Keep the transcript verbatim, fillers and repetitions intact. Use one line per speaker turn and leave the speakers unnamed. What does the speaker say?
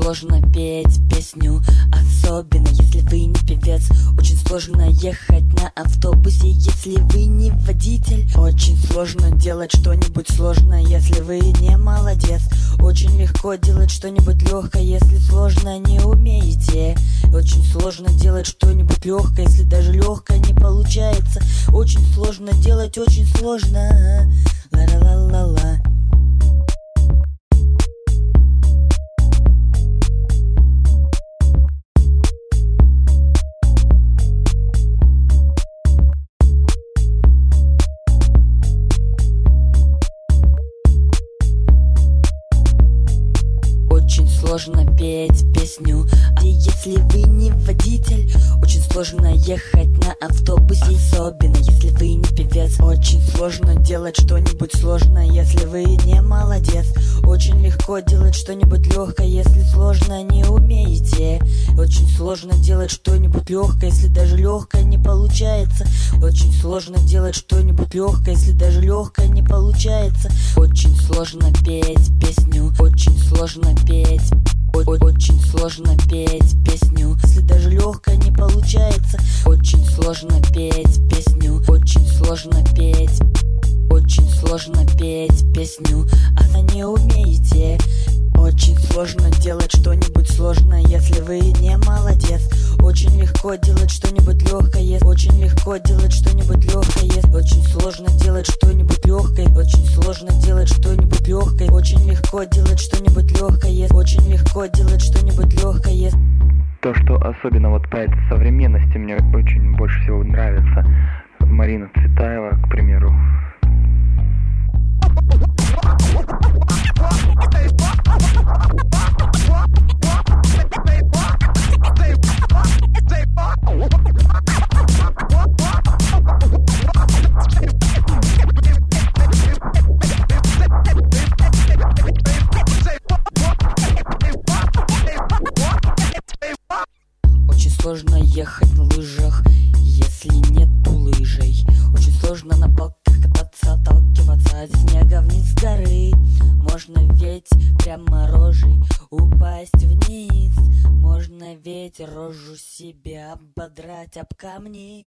сложно петь песню, особенно если вы не певец. Очень сложно ехать на автобусе, если вы не водитель. Очень сложно делать что-нибудь сложное, если вы не молодец. Очень легко делать что-нибудь легкое, если сложно не умеете. Очень сложно делать что-нибудь легкое, если даже легкое не получается. Очень сложно делать, очень сложно. Ла-ла-ла-ла-ла. Очень сложно петь песню, а если вы не водитель. Очень сложно ехать на автобусе, особенно если вы не певец. Очень сложно делать что-нибудь сложное, если вы не молодец. Очень легко делать что-нибудь легкое, если сложно не умеете. Очень сложно делать что-нибудь легкое, если даже легкое не получается. Очень сложно делать что-нибудь легкое, если даже легкое не получается. Очень сложно петь песню, очень сложно петь. Очень сложно петь песню, если даже легкое не получается. Очень сложно петь песню, очень сложно петь. Очень сложно петь песню, а не умеете. Очень сложно делать что-нибудь сложное, если вы не молодец. Очень легко делать что-нибудь легкое, очень легко делать что-нибудь легкое. Очень сложно делать что-нибудь легкое, очень сложно делать что-нибудь легкое. Очень легко делать что-нибудь легкое, очень легко делать что-нибудь легкое.
То, что особенно вот по этой современности мне очень больше всего нравится. Марина Цветаева, к примеру.
Очень сложно ехать на лыжах, если нету лыжей. Очень сложно на палках кататься, отталкиваться от снега вниз с горы. Можно ведь прямо рожей упасть вниз. Можно ведь рожу себе ободрать об камни.